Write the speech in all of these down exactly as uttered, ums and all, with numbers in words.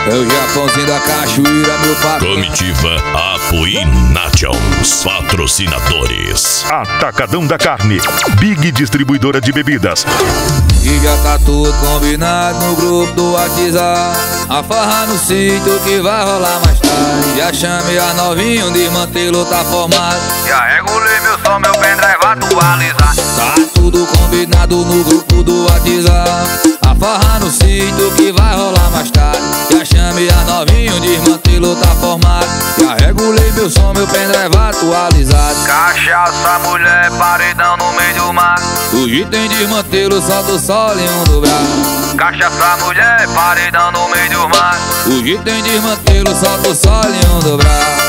É o Japãozinho da cachoeira, meu patrão. Comitiva Apuí Nations, patrocinadores. Atacadão da Carne, Big Distribuidora de Bebidas. E já tá tudo combinado no grupo do WhatsApp. A farra no sítio que vai rolar mais tarde. Já chamei a novinha, o desmantelo tá formado. Já regulei meu som, meu pendrive atualizar. Tá tudo combinado no grupo do WhatsApp. A farra no sítio que vai rolar mais tarde. Já chamei a novinha, o desmantelo tá formado. Já regulei meu som, meu pendrive atualizado. Cachaça, mulher, paredão no meio do mar. Hoje tem desmantelo, só do sol e um do braço. Cachaça, mulher, paredão no meio do mar. Hoje tem desmantelo, só do sol e um do braço.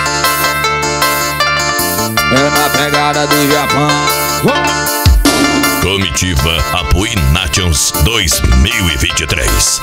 É na pegada do Japão. Comitiva Apuí Nations dois mil e vinte e três.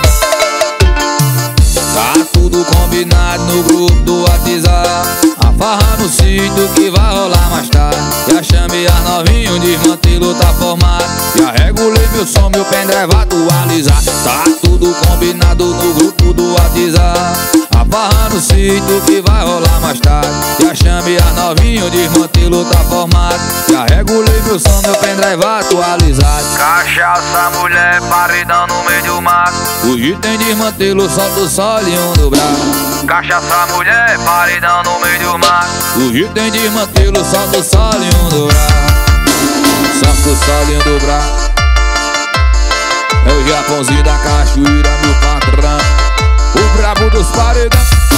Tá tudo combinado no grupo do WhatsApp. A farra no sítio que vai rolar mais tarde. Já chamei a novinha, o desmantelo tá formado. Já regulei meu som, meu pendrive atualizar. Tá tudo combinado no grupo do WhatsApp. A farra no sítio que vai rolar mais tarde. Já chamei a novinha, o desmantelo tá formado. Já regulei meu som, meu pendrive atualizado. Cachaça, mulher, paredão no meio do mar. Hoje tem desmantelo, só do sol e um do braço. Cachaça, mulher, paredão no meio do mar. Hoje tem desmantelo, só do sol e um do braço. Só do sol e um do braço. É o Japãozinho da cachoeira, meu patrão. O brabo dos paredão.